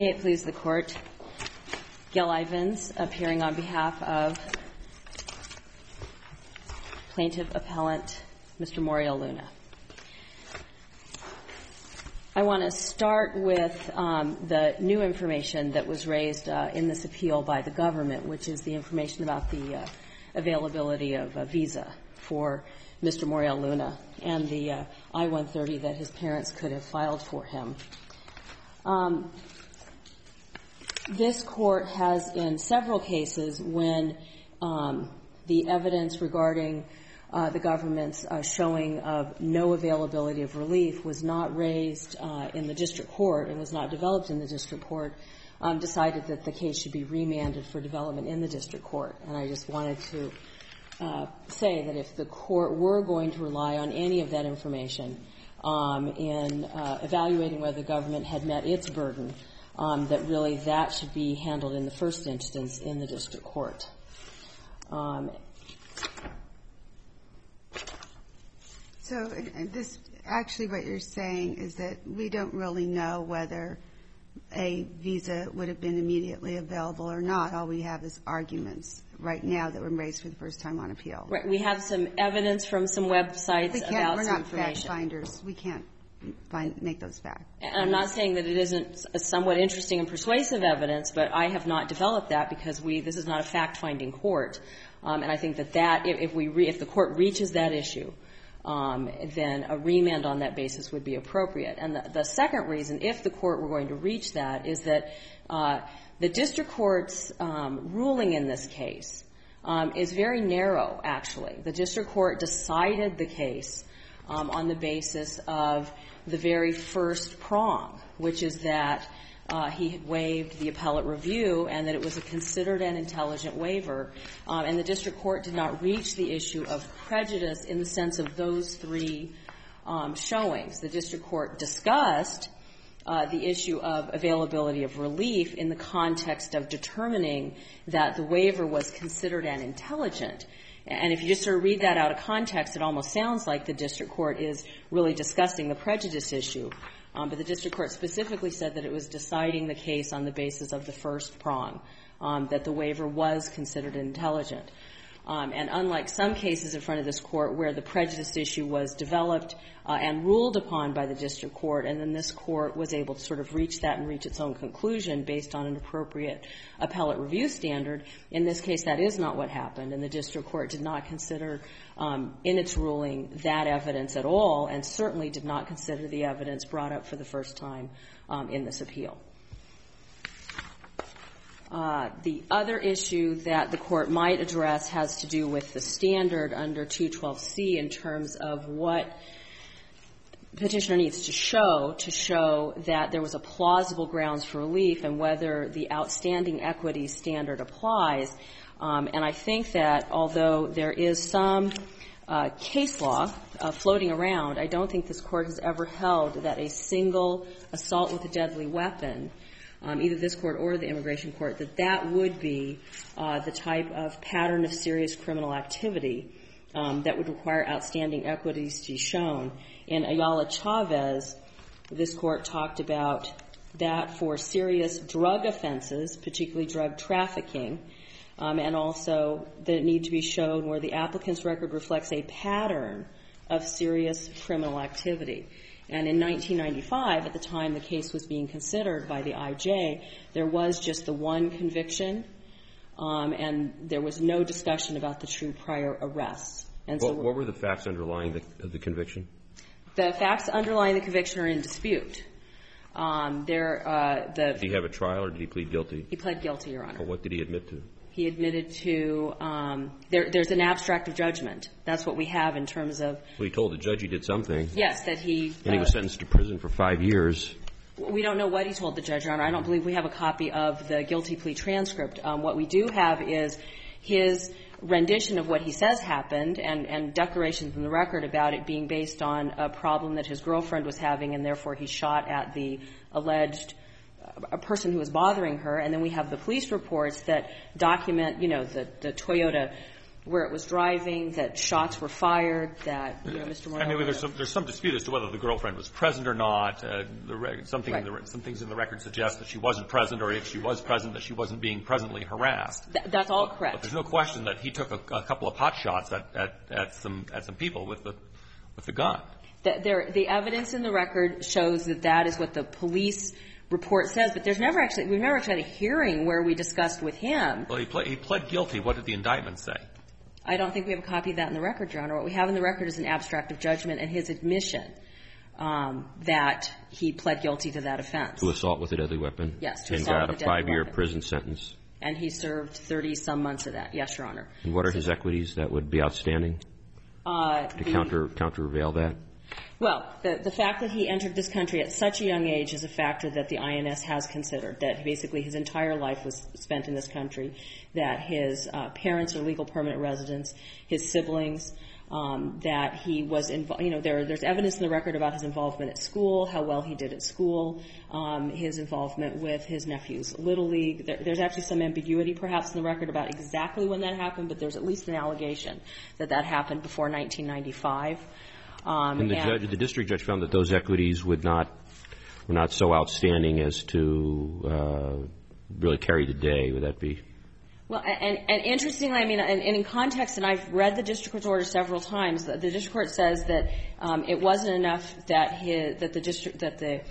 May it please the Court, Gail Ivins, appearing on behalf of Plaintiff Appellant Mr. Moriel Luna. I want to start with the new information that was raised in this appeal by the government, which is the information about the availability of a visa for Mr. Moriel Luna and the I-130 that his parents could have filed for him. This Court has, in several cases, when the evidence regarding the government's showing of no availability of relief was not raised in the district court and was not developed in the district court, decided that the case should be remanded for development in the district court. And I just wanted to say that if the Court were going to rely on any of that information in evaluating whether the government had met its burden, that really that should be handled in the first instance in the district court. So this actually what you're saying is that we don't really know whether a visa would have been immediately available or not. All we have is arguments right now that were raised for the first time on appeal. Right. We have some evidence from some websites about we're some not information. fact finders. We can't make those facts. And I'm not saying that it isn't a somewhat interesting and persuasive evidence, but I have not developed that because this is not a fact-finding court. And I think that if the Court reaches that issue, then a remand on that basis would be appropriate. And the second reason, if the Court were going to reach that, is that the district court's ruling in this case is very narrow, actually. The district court decided the case on the basis of the very first prong, which is that he had waived the appellate review and that it was a considered and intelligent waiver. And the district court did not reach the issue of prejudice in the sense of those three showings. The district court discussed the issue of availability of relief in the context of determining that the waiver was considered and intelligent. And if you just sort of read that out of context, it almost sounds like the district court is really discussing the prejudice issue. But the district court specifically said that it was deciding the case on the basis of the first prong, that the waiver was considered intelligent. And unlike some cases in front of this Court where the prejudice issue was developed and ruled upon by the district court, and then this Court was able to sort of reach that and reach its own conclusion based on an appropriate appellate review standard, in this case that is not what happened. And the district court did not consider in its ruling that evidence at all, and certainly did not consider the evidence brought up for the first time in this appeal. The other issue that the Court might address has to do with the standard under 212C in terms of what Petitioner needs to show that there was a plausible grounds for relief and whether the outstanding equity standard applies. And I think that although there is some case law floating around, I don't think this Court has ever held that a single assault with a deadly weapon, either this Court or the immigration court, that would be the type of pattern of serious criminal activity that would require outstanding equities to be shown. In Ayala Chavez, this Court talked about that for serious drug offenses, particularly drug trafficking, and also the need to be shown where the applicant's record reflects a pattern of serious criminal activity. And in 1995, at the time the case was being considered by the IJ, there was just the one conviction, and there was no discussion about the true prior arrests. And so what were the facts underlying the conviction? The facts underlying the conviction are in dispute. Did he have a trial or did he plead guilty? He pled guilty, Your Honor. Well, what did he admit to? He admitted to there's an abstract of judgment. That's what we have in terms of. Well, he told the judge he did something. Yes, that he. And he was sentenced to prison for 5 years. We don't know what he told the judge, Your Honor. I don't believe we have a copy of the guilty plea transcript. What we do have is his rendition of what he says happened and declarations in the record about it being based on a problem that his girlfriend was having, and therefore he shot at the alleged a person who was bothering her. And then we have the police reports that document, the Toyota where it was driving, that shots were fired, that, Mr. Morello... I mean, there's some dispute as to whether the girlfriend was present or not. Some things in the record suggest that she wasn't present, or if she was present, that she wasn't being presently harassed. That's all correct. But there's no question that he took a couple of pot shots at some people with the gun. The evidence in the record shows that is what the police report says, but we've never actually had a hearing where we discussed with him. Well, he pled guilty. What did the indictment say? I don't think we have a copy of that in the record, Your Honor. What we have in the record is an abstract of judgment and his admission that he pled guilty to that offense. To assault with a deadly weapon? Yes, to and assault with a deadly weapon. And got a 5-year prison sentence. And he served 30-some months of that. Yes, Your Honor. And what are his equities that would be outstanding to countervail that? Well, the fact that he entered this country at such a young age is a factor that the INS has considered, that basically his entire life was spent in this country, that his parents are legal permanent residents, his siblings, that he was involved, there's evidence in the record about his involvement at school, how well he did at school, his involvement with his nephew's Little League. There's actually some ambiguity perhaps in the record about exactly when that happened, but there's at least an allegation that happened before 1995. And the district judge found that those equities were not so outstanding as to really carry the day. Would that be? Well, and interestingly, I mean, and in context, and I've read the district court's order several times, the district court says that it wasn't enough that the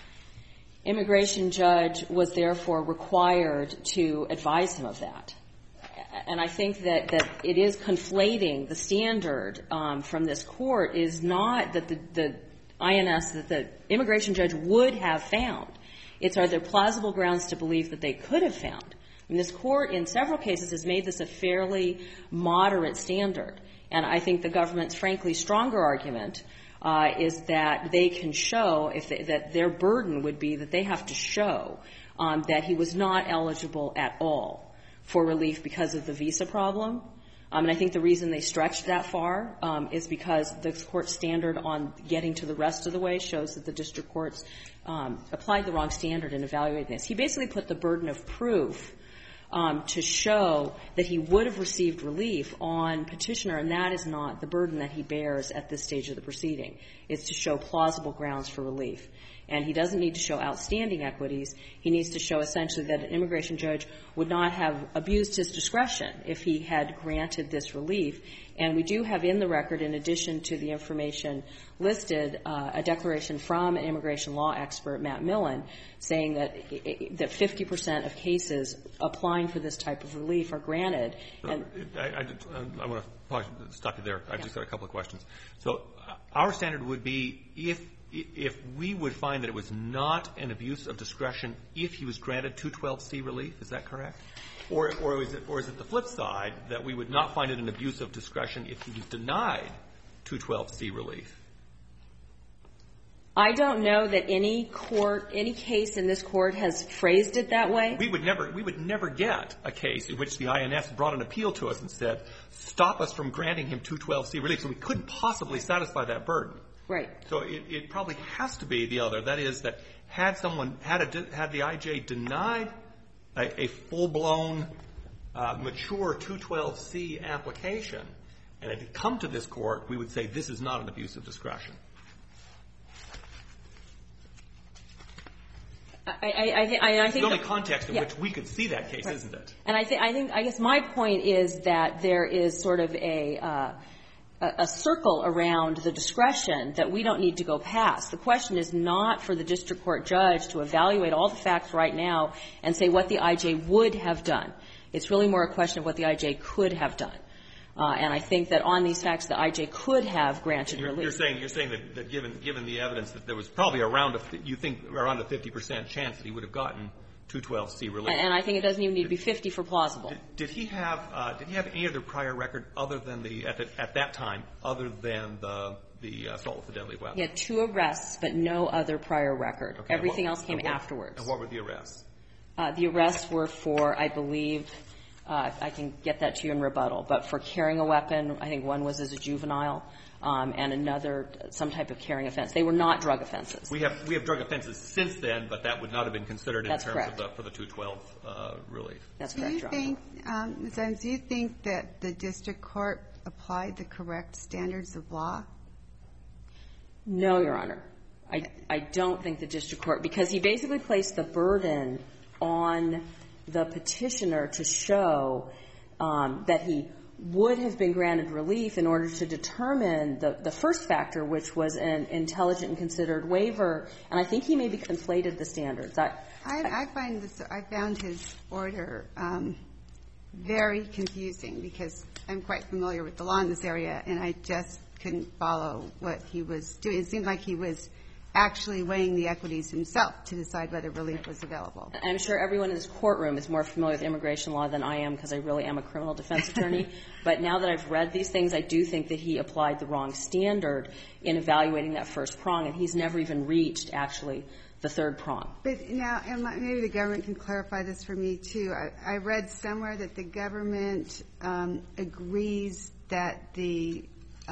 immigration judge was therefore required to advise him of that. And I think that it is conflating the standard from this court is not that the INS, that the immigration judge would have found. It's are there plausible grounds to believe that they could have found. And this court in several cases has made this a fairly moderate standard. And I think the government's frankly stronger argument is that they can show that their burden would be that they have to show that he was not eligible at all for relief because of the visa problem. And I think the reason they stretched that far is because the court's standard on getting to the rest of the way shows that the district courts applied the wrong standard in evaluating this. He basically put the burden of proof to show that he would have received relief on petitioner, and that is not the burden that he bears at this stage of the proceeding. It's to show plausible grounds for relief. And he doesn't need to show outstanding equities. He needs to show essentially that an immigration judge would not have abused his discretion if he had granted this relief. And we do have in the record, in addition to the information listed, a declaration from an immigration law expert, Matt Millen, saying that 50% of cases applying for this type of relief are granted. And I want to stop you there. I've just got a couple of questions. So our standard would be if we would find that it was not an abuse of discretion if he was granted 212C relief, is that correct? Or is it the flip side, that we would not find it an abuse of discretion if he was denied 212C relief? I don't know that any case in this court has phrased it that way. We would never get a case in which the INS brought an appeal to us and said, stop us from granting him 212C relief. So we couldn't possibly satisfy that burden. Right. So it probably has to be the other. That is that had the IJ denied a full-blown, mature 212C application, and it had come to this court, we would say this is not an abuse of discretion. I think the only context in which we could see that case, right, isn't it? And I guess my point is that there is sort of a circle around the discretion that we don't need to go past. The question is not for the district court judge to evaluate all the facts right now and say what the IJ would have done. It's really more a question of what the IJ could have done. And I think that on these facts, the IJ could have granted relief. You're saying that given the evidence that there was probably around a 50% chance that he would have gotten 212C relief. And I think it doesn't even need to be 50 for plausible. Did he have any other prior record other than at that time, other than the assault with a deadly weapon? He had 2 arrests, but no other prior record. Okay. Everything else came afterwards. And what were the arrests? The arrests were for, I believe, I can get that to you in rebuttal. But for carrying a weapon, I think one was as a juvenile, and another some type of carrying offense. They were not drug offenses. We have drug offenses since then, but that would not have been considered in That's terms correct. of for the 212 relief. That's correct, Your Honor. Ms. Evans, do you think that the district court applied the correct standards of law? No, Your Honor. I don't think the district court, because he basically placed the burden on the petitioner to show that he would have been granted relief in order to determine the first factor, which was an intelligent and considered waiver. And I think he maybe conflated the standards. I found his order very confusing, because I'm quite familiar with the law in this area, and I just couldn't follow what he was doing. It seemed like he was actually weighing the equities himself to decide whether relief was available. I'm sure everyone in this courtroom is more familiar with immigration law than I am, because I really am a criminal defense attorney. But now that I've read these things, I do think that he applied the wrong standard in evaluating that first prong, and he's never even reached, actually, the third prong. But now, and maybe the government can clarify this for me, too. I read somewhere that the government agrees that the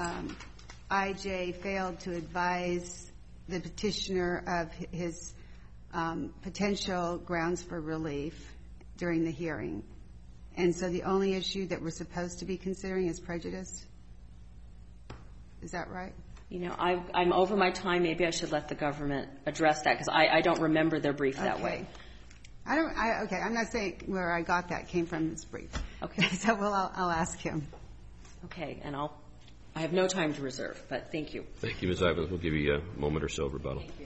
IJ failed to advise the petitioner of his potential grounds for relief during the hearing. And so the only issue that we're supposed to be considering is prejudice? Is that right? You know, I'm over my time. Maybe I should let the government address that, because I don't remember their brief that way. Okay, I'm not saying where I got that came from his brief. Okay. So I'll ask him. Okay, and I have no time to reserve, but thank you. Thank you, Ms. Ivins. We'll give you a moment or so of rebuttal. Thank you.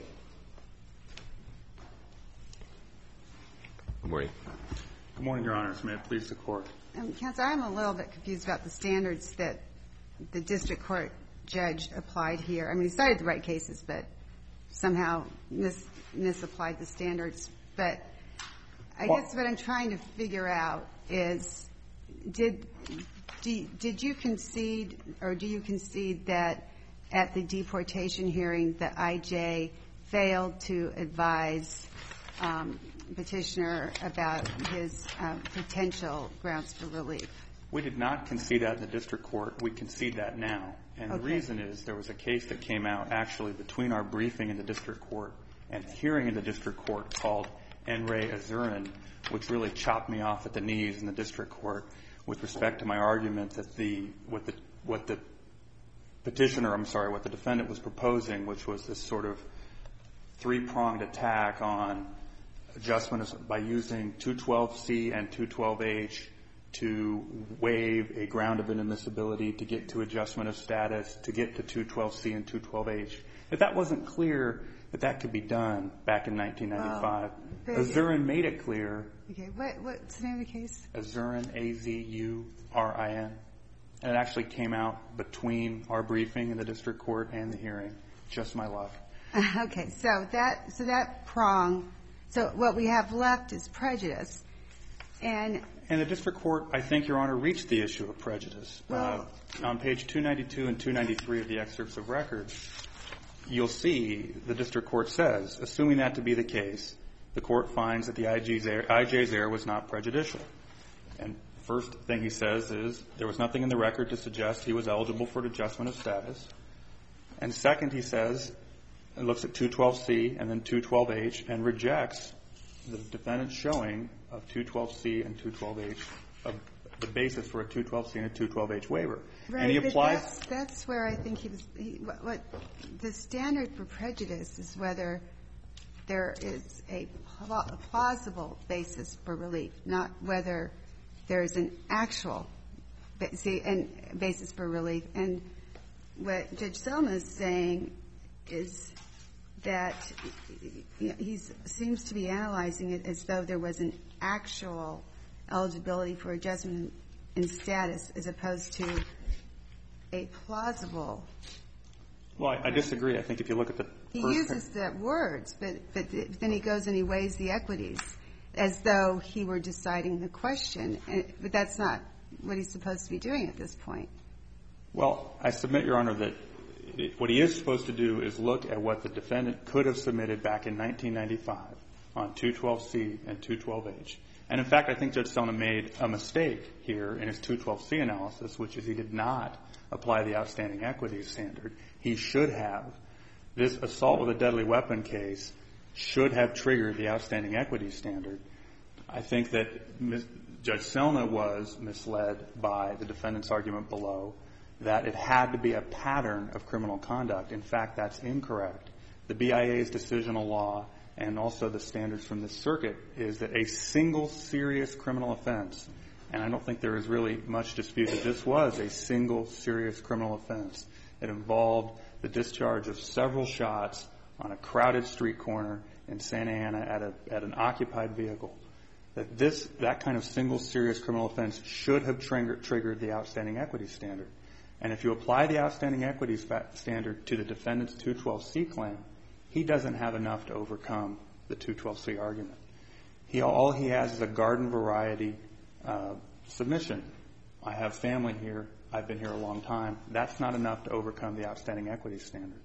Good morning. Good morning, Your Honors. May it please the Court. Counselor, I'm a little bit confused about the standards that the district court judge applied here. I mean, he cited the right cases, but somehow misapplied the standards. But I guess what I'm trying to figure out is, did you concede, or do you concede that at the deportation hearing the IJ failed to advise petitioner about his potential grounds for relief? We did not concede that in the district court. We concede that now. And the reason is there was a case that came out actually between our briefing in the district court and hearing in the district court called N. Ray Azurin, which really chopped me off at the knees in the district court with respect to my argument that what the defendant was proposing, which was this sort of three-pronged attack on adjustment by using 212C and 212H to waive a ground of inadmissibility to get to adjustment of status, to get to 212C and 212H. If that wasn't clear that that could be done back in 1995, Azurin made it clear. Okay. What's the name of the case? Azurin, A-Z-U-R-I-N. And it actually came out between our briefing in the district court and the hearing. Just my luck. Okay. So that prong, so what we have left is prejudice. And the district court, I think, Your Honor, reached the issue of prejudice. On page 292 and 293 of the excerpts of record, you'll see the district court says, assuming that to be the case, the court finds that the IJ's error was not prejudicial. And first thing he says is there was nothing in the record to suggest he was eligible for adjustment of status. And second, he says, and looks at 212C and then 212H and rejects the defendant's showing of 212C and 212H of the basis for a 212C and a 212H waiver. Right, and he applies. But that's where I think what the standard for prejudice is whether there is a plausible basis for relief, not whether there is an actual basis for relief. And what Judge Selma is saying is that he seems to be analyzing it as though there was an actual eligibility for adjustment in status as opposed to a plausible. Well, I disagree. I think if you look at the He uses the words, but then he goes and he weighs the equities as though he were deciding the question. But that's not what he's supposed to be doing at this point. Well, I submit, Your Honor, that what he is supposed to do is look at what the defendant could have submitted back in 1995 on 212C and 212H. And, in fact, I think Judge Selna made a mistake here in his 212C analysis, which is he did not apply the outstanding equities standard. He should have. This assault with a deadly weapon case should have triggered the outstanding equities standard. I think that Judge Selna was misled by the defendant's argument below that it had to be a pattern of criminal conduct. In fact, that's incorrect. The BIA's decisional law and also the standards from this circuit is that a single serious criminal offense, and I don't think there is really much dispute that this was a single serious criminal offense. It involved the discharge of several shots on a crowded street corner in Santa Ana at an occupied vehicle. That kind of single serious criminal offense should have triggered the outstanding equities standard. And if you apply the outstanding equities standard to the defendant's 212C claim, he doesn't have enough to overcome the 212C argument. All he has is a garden variety submission. I have family here. I've been here a long time. That's not enough to overcome the outstanding equities standard.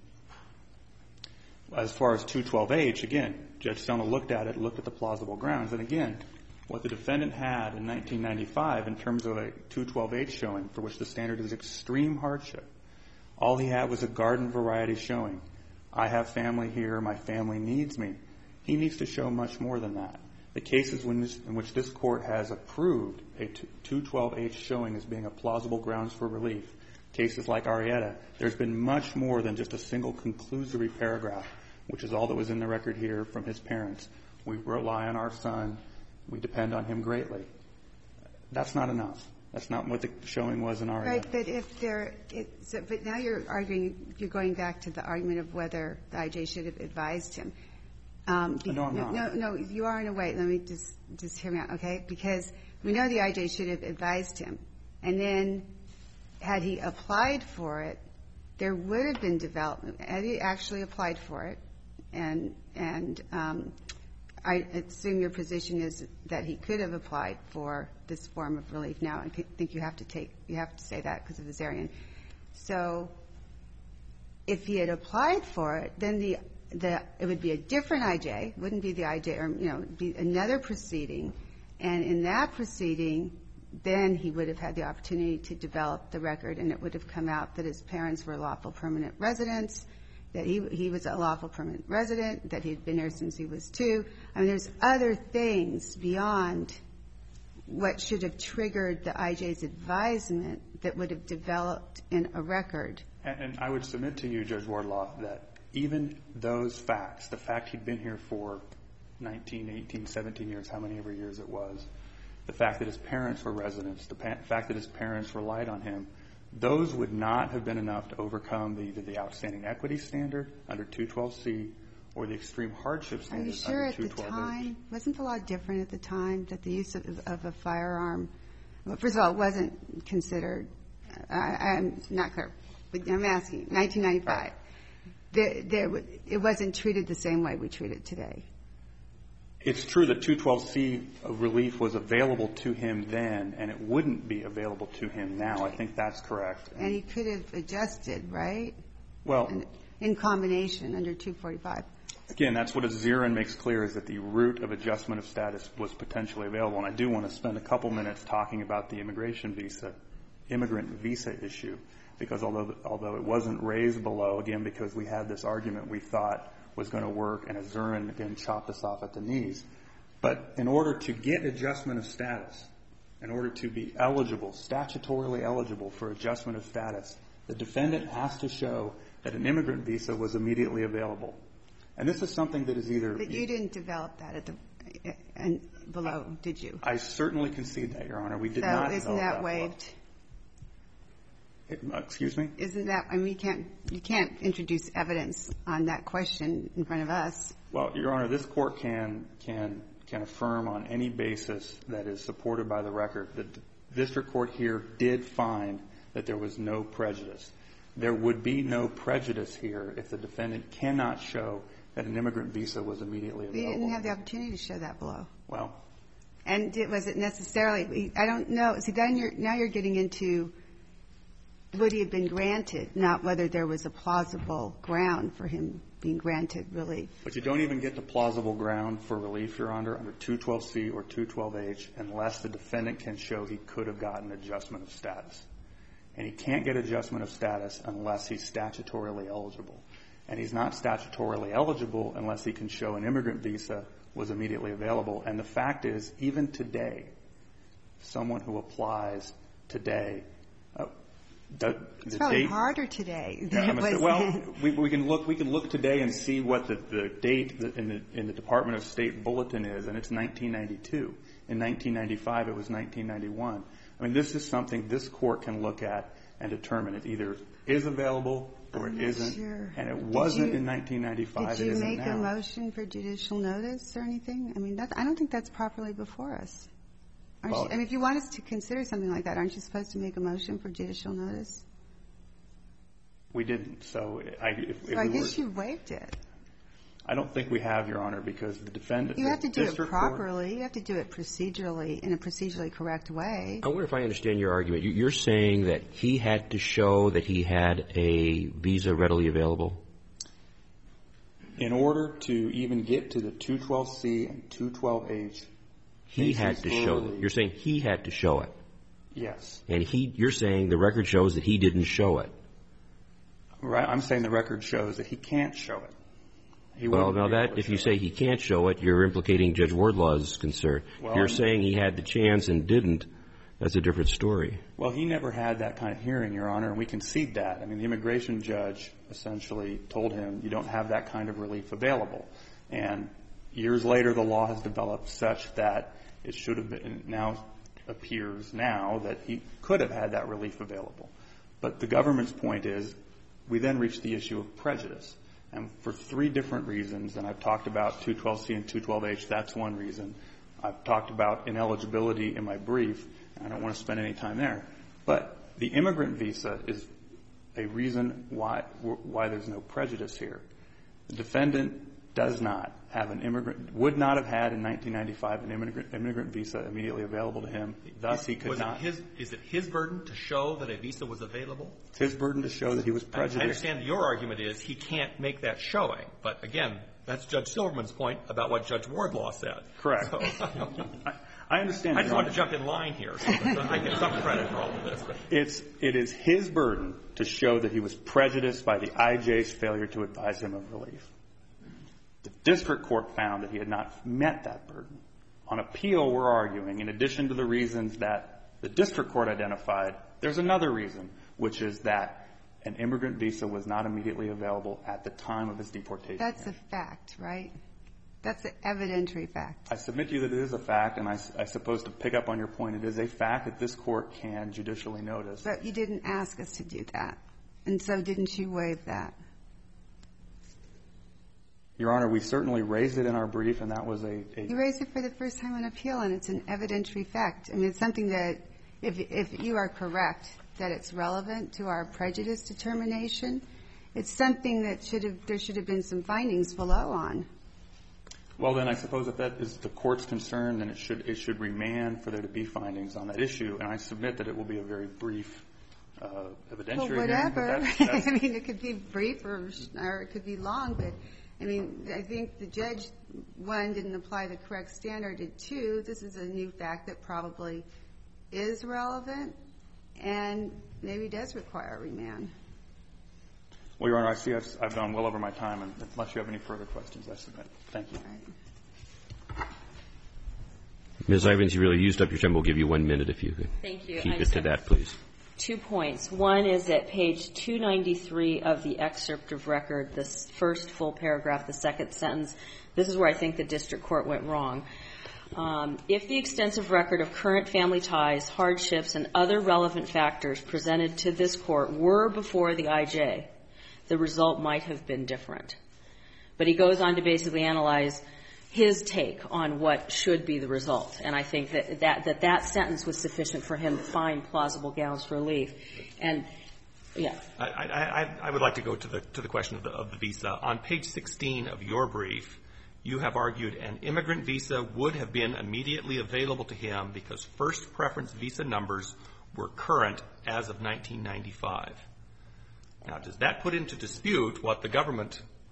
As far as 212H, again, Judge Selna looked at it, looked at the plausible grounds, and again, what the defendant had in 1995 in terms of a 212H showing for which the standard is extreme hardship, all he had was a garden variety showing. I have family here. My family needs me. He needs to show much more than that. The cases in which this court has approved a 212H showing as being a plausible grounds for relief, cases like Arrieta, there's been much more than just a single conclusory paragraph, which is all that was in the record here from his parents. We rely on our son. We depend on him greatly. That's not enough. That's not what the showing was in Arrieta. Right, but now you're arguing, you're going back to the argument of whether the IJ should have advised him. No, I'm not. No, you are in a way. Let me just hear me out, okay? Because we know the IJ should have advised him. And then had he applied for it, there would have been development. Had he actually applied for it, and I assume your position is that he could have applied for this form of relief. Now, I think you have to say that because of Azarian. So if he had applied for it, then it would be a different IJ, wouldn't be the IJ, or, you know, it'd be another proceeding. And in that proceeding, then he would have had the opportunity to develop the record, and it would have come out that his parents were lawful permanent residents, that he was a lawful permanent resident, that he'd been here since he was 2. I mean, there's other things beyond what should have triggered the IJ's advisement that would have developed in a record. And I would submit to you, Judge Wardlaw, that even those facts, the fact he'd been here for 19, 18, 17 years, how many ever years it was, the fact that his parents were residents, the fact that his parents relied on him, those would not have been enough to overcome either the outstanding equity standard under 212C or the extreme hardship standard under 212H. Are you sure at the time? Wasn't the law different at the time that the use of a firearm, well, first of all, it wasn't considered, I'm not clear, but I'm asking, 1995. It wasn't treated the same way we treat it today. It's true that 212C relief was available to him then, and it wouldn't be available to him now. I think that's correct. And he could have adjusted, right? Well, in combination under 245. Again, that's what Azarian makes clear, is that the route of adjustment of status was potentially available. And I do want to spend a couple minutes talking about the immigrant visa issue, because although it wasn't raised below, again, because we had this argument we thought was going to work, and Azarian, again, chopped us off at the knees. But in order to get adjustment of status, in order to be eligible, statutorily eligible for adjustment of status, the defendant has to show that an immigrant visa was immediately available. And this is something that is either... But you didn't develop that below, did you? I certainly concede that, Your Honor. We did not develop that. So isn't that waived? Excuse me? Isn't that, I mean, you can't introduce evidence on that question in front of us. Well, Your Honor, this Court can affirm on any basis that is supported by the record that the district court here did find that there was no prejudice. There would be no prejudice here if the defendant cannot show that an immigrant visa was immediately available. We didn't have the opportunity to show that below. Well. And was it necessarily, I don't know. See, now you're getting into would he have been granted, not whether there was a plausible ground for him being granted relief. But you don't even get to plausible ground for relief, Your Honor, under 212C or 212H unless the defendant can show he could have gotten adjustment of status. And he can't get adjustment of status unless he's statutorily eligible. And he's not statutorily eligible unless he can show an immigrant visa was immediately available. And the fact is, even today, someone who applies today, it's probably harder today than it was well, then. we can look today and see what the date in the Department of State bulletin is, and it's 1992. In 1995, it was 1991. I mean, this is something this court can look at and determine it either is available or it isn't. Sure. And it wasn't in 1995. Did you it isn't make now. a motion for judicial notice or anything? I mean, I don't think that's properly before us. Well, I mean, if you want us to consider something like that, aren't you supposed to make a motion for judicial notice? We didn't. So I guess you waived it. I don't think we have, Your Honor, because the defendant. You have to do it Court, properly. You have to do it procedurally, in a procedurally correct way. I wonder if I understand your argument. You're saying that he had to show that he had a visa readily available? In order to even get to the 212C and 212H, he had to show it. You're saying he had to show it. Yes. And you're saying the record shows that he didn't show it. Right. I'm saying the record shows that he can't show it. Well, now that, if you say he can't show it, you're implicating Judge Wardlaw's concern. Well, if you're saying he had the chance and didn't, that's a different story. Well, he never had that kind of hearing, Your Honor, and we concede that. I mean, the immigration judge essentially told him you don't have that kind of relief available. And years later, the law has developed such that it should have been, now appears now that he could have had that relief available. But the government's point is we then reach the issue of prejudice. And for three different reasons, and I've talked about 212C and 212H, that's one reason. I've talked about ineligibility in my brief, and I don't want to spend any time there. But the immigrant visa is a reason why there's no prejudice here. The defendant does not have an immigrant, would not have had in 1995 an immigrant visa immediately available to him. Thus, he could not. Is it his burden to show that a visa was available? It's his burden to show that he was prejudiced. I understand that your argument is he can't make that showing. But, again, that's Judge Silverman's point about what Judge Wardlaw said. Correct. So, I understand. I just wanted to jump in line here so that I get some credit for all of this. It is his burden to show that he was prejudiced by the IJ's failure to advise him of relief. The district court found that he had not met that burden. On appeal, we're arguing, in addition to the reasons that the district court identified, there's another reason, which is that an immigrant visa was not immediately available at the time of his deportation. That's a fact, right? That's an evidentiary fact. I submit to you that it is a fact, and I suppose to pick up on your point, it is a fact that this court can judicially notice. But you didn't ask us to do that. And so didn't you waive that? Your Honor, we certainly raised it in our brief, and that was You raised it for the first time on appeal, and it's an evidentiary fact. I mean, it's something that, if you are correct, that it's relevant to our prejudice determination, it's something that there should have been some findings below on. Well, then I suppose if that is the court's concern, then it should remand for there to be findings on that issue, and I submit that it will be a very brief evidentiary hearing. Well, whatever. That's I mean, it could be brief or it could be long, but I mean, I think the judge, one, didn't apply the correct standard, and two, this is a new fact that probably is relevant and maybe does require a remand. Well, Your Honor, I see I've gone well over my time, and unless you have any further questions, I submit. Thank you. All right. Ms. Ivins, you really used up your time. We'll give you 1 minute if you could Thank you. keep it to that, please. 2 points. One is at page 293 of the excerpt of record, the first full paragraph, the second sentence. This is where I think the district court went wrong. If the extensive record of current family ties, hardships, and other relevant factors presented to this court were before the IJ, the result might have been different. But he goes on to basically analyze his take on what should be the result. And I think that sentence was sufficient for him to find plausible grounds for relief. And, yeah. I would like to go to the question of the visa. On page 16 of your brief, you have argued an immigrant visa would have been immediately available to him because first preference visa numbers were current as of 1995. Now, does that put into dispute what the government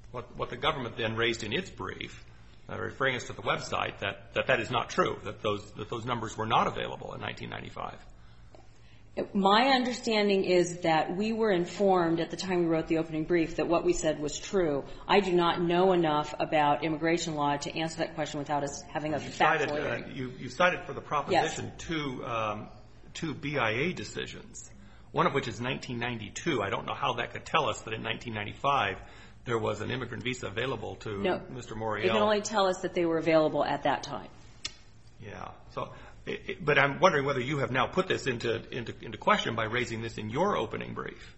What the government then raised in its brief, referring us to the website, that is not true, that those numbers were not available in 1995. My understanding is that we were informed at the time we wrote the opening brief that what we said was true. I do not know enough about immigration law to answer that question without us having a factual hearing. You cited for the proposition two BIA decisions, one of which is 1992. I don't know how that could tell us that in 1995 there was an immigrant visa available to Mr. Morial. It can only tell us that they were available at that time. Yeah. So, but I'm wondering whether you have now put this into question by raising this in your opening brief.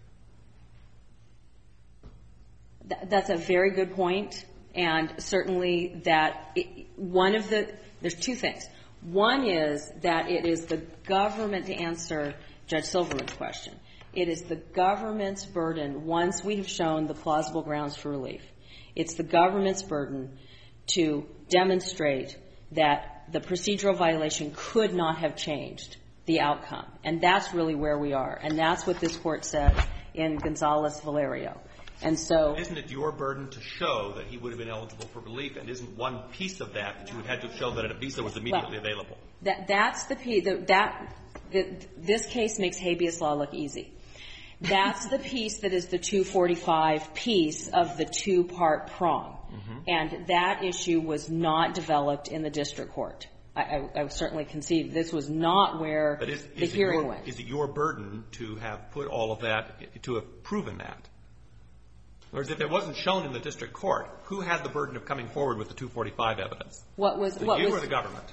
That's a very good point, and certainly that there's two things. One is that it is the government, to answer Judge Silverman's question, it is the government's burden, once we have shown the plausible grounds for relief, it's the government's burden to demonstrate that the procedural violation could not have changed the outcome. And that's really where we are. And that's what this Court said in Gonzales-Valerio. And so — Isn't it your burden to show that he would have been eligible for relief? And isn't one piece of that you would have to show that a visa was immediately available? That's the piece this case makes habeas law look easy. That's the piece that is the 245 piece of the two-part prong. Mm-hmm. And that issue was not developed in the district court. I certainly concede this was not where the hearing went. Is it your burden to have put all of that, to have proven that? Or if it wasn't shown in the district court, who had the burden of coming forward with the 245 evidence? You or the government?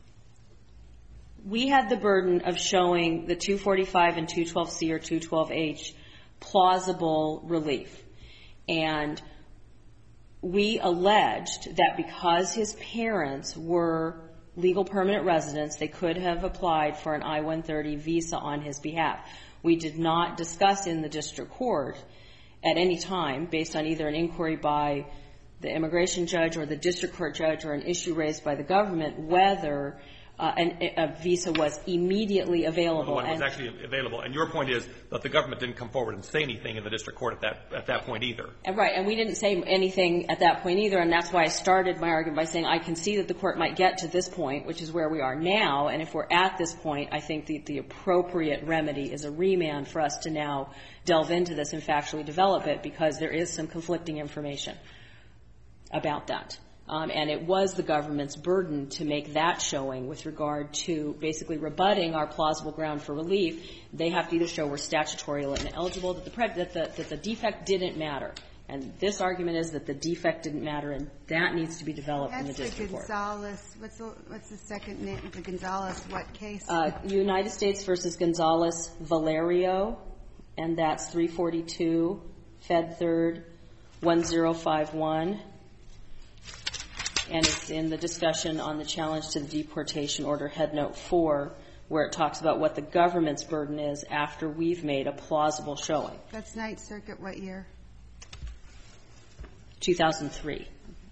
We had the burden of showing the 245 and 212C or 212H plausible relief. And we alleged that because his parents were legal permanent residents, they could have applied for an I-130 visa on his behalf. We did not discuss in the district court at any time, based on either an inquiry by the immigration judge or the district court judge or an issue raised by the government, whether a visa was immediately available. Well, it was actually available. And your point is that the government didn't come forward and say anything in the district court at that point either. Right. And we didn't say anything at that point either. And that's why I started my argument by saying I can see that the court might get to this point, which is where we are now. And if we're at this point, I think the appropriate remedy is a remand for us to now delve into this and factually develop it, because there is some conflicting information about that. And it was the government's burden to make that showing with regard to basically rebutting our plausible ground for relief. They have to either show we're statutorily ineligible, that the defect didn't matter. And this argument is that the defect didn't matter, and that needs to be developed in the district court. Gonzales. What's the second name? The Gonzales what case? United States versus Gonzales-Valerio, and that's 342 Fed 3rd 1051. And it's in the discussion on the challenge to the deportation order, Head Note 4, where it talks about what the government's burden is after we've made a plausible showing. That's Ninth Circuit what year? 2003.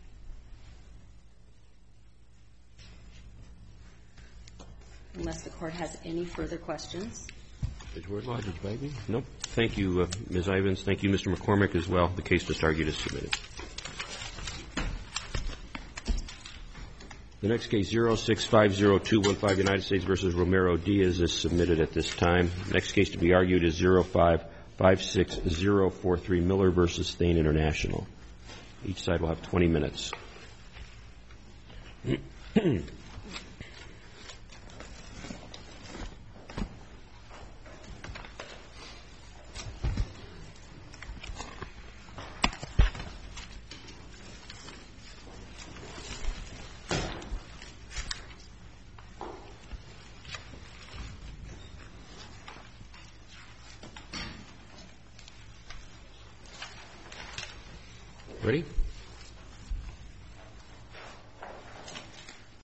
Unless the Court has any further questions. Judge Wardlaw, Judge Bagby? Nope. Thank you, Ms. Ivins. Thank you, Mr. McCormick, as well. The case just argued is submitted. The next case, 0650215, United States versus Romero-Diaz, is submitted at this time. Next case to be argued is 0556043, Miller versus Thane International. Each side will have 20 minutes. Ready?